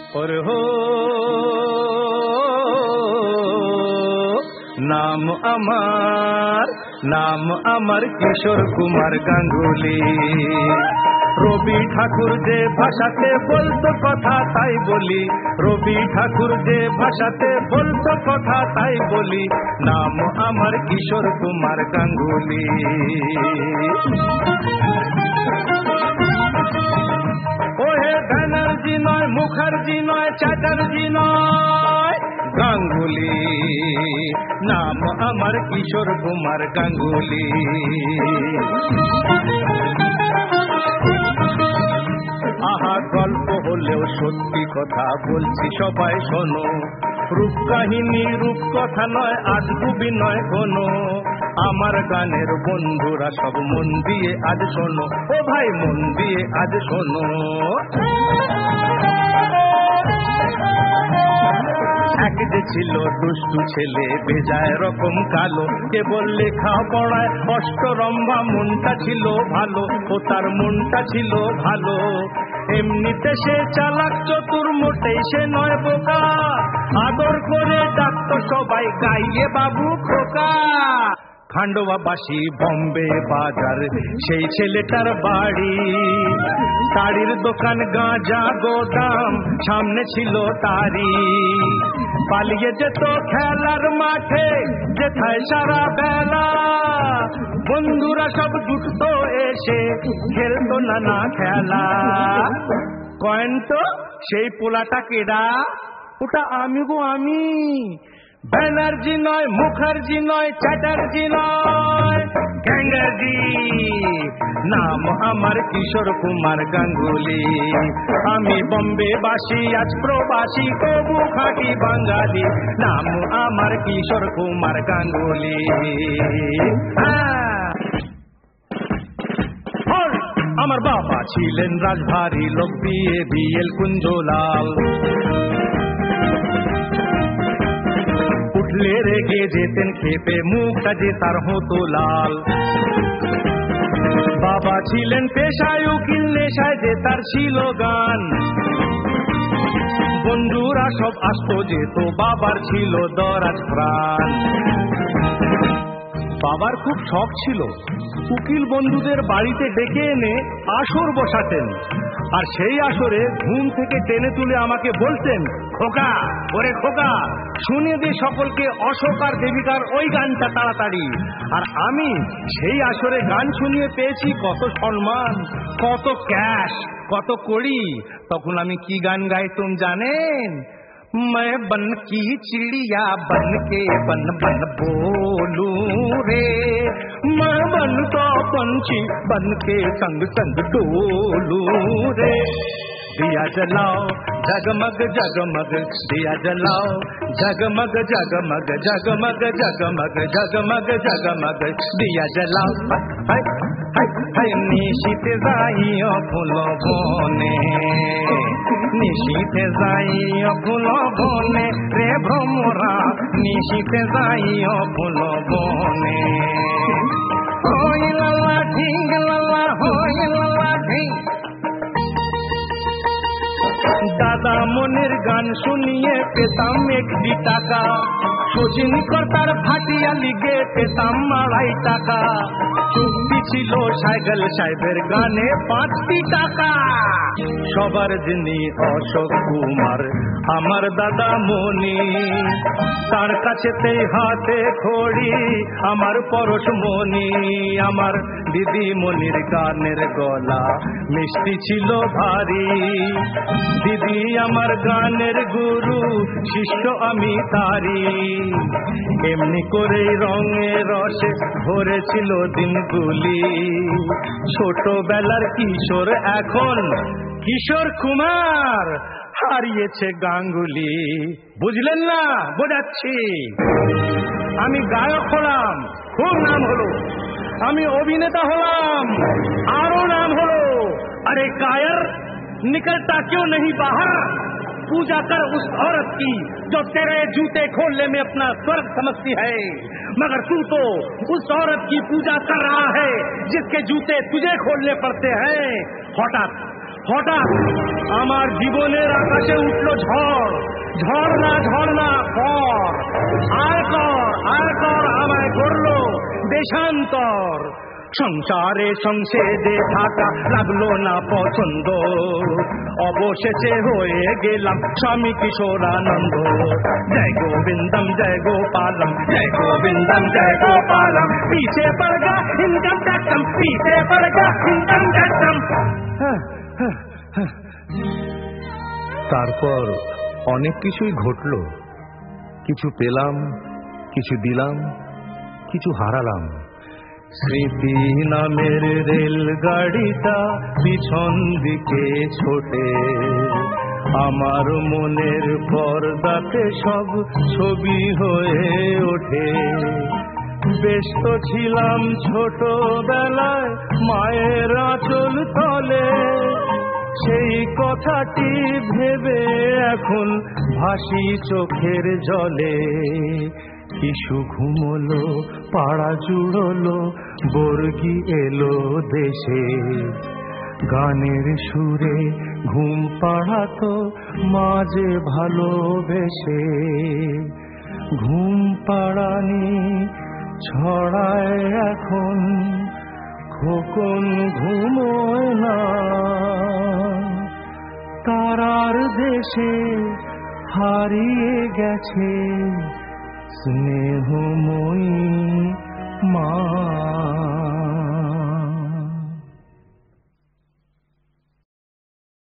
और हो नाम अमर किशोर कुमार गांगुली। রবি ঠাকুর যে ভাষাতে বলতো কথা তাই বলি, রবি ঠাকুর যে ভাষাতে বলতো কথা তাই বলি, নাম আমার কিশোর কুমার গাঙ্গুলি। ওহে ব্যানার্জি নয়, মুখার্জি নয়, চ্যাটার্জি নয়, গাঙ্গুলি, নাম আমার কিশোর কুমার গাঙ্গুলি। আহা গল্প হলেও সত্যি কথা বলছি সবাই শোনো, রূপ কাহিনী রূপকথা নয়, আজগুবি নয় কোনো। আমার গানের বন্ধুরা সব মন দিয়ে আজ শোনো, ও ভাই মন দিয়ে আজ শোনো। এক যে ছিল দুষ্টু ছেলে বেজায় রকম কালো, কেবল লেখা পড়ায় অষ্টরম্ভা, মনটা ছিল ভালো, ও তার মনটা ছিল ভালো। এমনিতে সে চালাক চতুর, মোটেই সে নয় বোকা, আদর করে ডাকতো সবাই গাইয়ে বাবু খোকা। খান্ডোয়াবাসী বম্বে বাজার সেই ছেলেটার বাড়ি, শাড়ির দোকান গাঁজা গোদাম সামনে ছিল তারি। পালিয়ে যেত খেলার মাঠে যেথায় সারা বেলা, বন্ধুরা সব জুটতো এসে খেলতো নানা খেলা। কয়েন তো সেই পোলাটা কেডা, ওটা আমি গো আমি। ব্যানার্জি নয়, মুখার্জি নয়, চ্যাটার্জি নয়, গ্যাঙ্গাজি, নাম আমার কিশোর কুমার গাঙ্গুলি। আমি বম্বে বাসী আজ প্রবাসী, তবু খাঁটি বাঙালি, নাম আমার কিশোর কুমার গাঙ্গুলি। আমার বাবা ছিলেন রাজভারী লোক, বিএল কুঞ্জলাল। উঠলে রেগে যেতেন খেপে, মুখটা যে তার হতো লাল। বাবা ছিলেন পেশায় উকিল, নেশায় যে তার ছিল গান। বন্ধুরা সব আসতো যেত, বাবার ছিল দরাজ প্রাণ। বাবার খুব শখ ছিল উকিল বন্ধুদের বাড়িতে ডেকে এনে আসর বসাতেন, আর সেই আসরে ঘুম থেকে টেনে তুলে আমাকে বলতেন, খোকা, ওরে খোকা, শুনে দে সকলকে অশোক আর দেবিকার ওই গানটা তাড়াতাড়ি। আর আমি সেই আসরে গান শুনিয়ে পেয়েছি কত সম্মান, কত ক্যাশ, কত কড়ি। তখন আমি কি গান গাইতাম জানেন? मैं बन की चिड़िया बन के बन बन बोलूं रे, मैं बन का पंछी बन के संग संग डोलूं रे। दिया जलाओ जगमग जगमग, दिया जलाओ जगमग जगमग, जगमग जगमग जगमग जगमग, दिया जलाओ। हाय हाय हाय निशीते जाइयो फूलो बने, निशीते जाइयो फूलो बने रे भ्रमरा, निशीते जाइयो फूलो बने। होय लाला ढिंग लाला, होय लाला ढिंग। দাদা মনির গান শুনিয়ে পেতাম 1 টাকা, শচীন কর্তার ভাটিয়া লিগে পেতাম 2.5 টাকা। চুক্তি ছিল সাইকেল সাহেবের গানে 5 টাকা। সবার যিনি অশোক কুমার আমার দাদা মনি, তার কাছেতেই হাতে খড়ি আমার পরশমণি। আমার দিদি মনির গানের গলা মিষ্টি ছিল ভারী, দিদি আমার গানের গুরু, শিষ্য আমি তারি। এমনি করে রঙে রসে ভরেছিল দিনগুলি, ছোটবেলার কিশোর এখন কিশোর কুমার, হারিয়েছে গাঙ্গুলি। বুঝলেন না? বোঝাচ্ছি। আমি গায়ক হলাম, খুব নাম হলো। আমি অভিনেতা হলাম, আরো নাম হলো। अरे कायर निकलता क्यों नहीं बाहर, पूजा कर उस औरत की जो तेरे जूते खोलने में अपना स्वर्ग समझती है। मगर तू तो उस औरत की पूजा कर रहा है जिसके जूते तुझे खोलने पड़ते हैं। हठात হঠাৎ আমার জীবনের আকাশে উঠল ঝড়, ঝর্ণা ঝর্ণা কর, আয় কর আমায় করলো দেশান্তর। সংসারে সংসেদে থাকা লাগলো না পছন্দ, অবশেষে হয়ে গেলাম স্বামী কিশোরানন্দ। জয় গোবিন্দম জয় গোপালম, জয় গোবিন্দম জয় গোপালম, পিছে পড়গা ইনকাম ট্যাক্সম, পিছে পড়গা ইনকাম ট্যাক্সম। তারপর অনেক কিছুই ঘটলো, কিছু পেলাম, কিছু দিলাম, কিছু হারালাম। স্মৃতি নামের রেলগাড়িটা পিছন দিকে ছোটে, আমার মনের পর্দাতে সব ছবি হয়ে ওঠে। ব্যস্ত ছিলাম ছোটবেলায় মায়ের আঁচল তলে, সেই কথাটি ভেবে এখন ভাসি চোখের জলে। শিশু ঘুমলো, পাড়া জুড়লো, বর্গি এলো দেশে, গানের সুরে ঘুম পাড়াতো মাঝে ভালোবেসে। ঘুম পাড়ানি ছড়ায় এখন, খোকন ঘুমোয় না, তারার দেশে হারিয়ে গেছে স্নেহময়ী মা।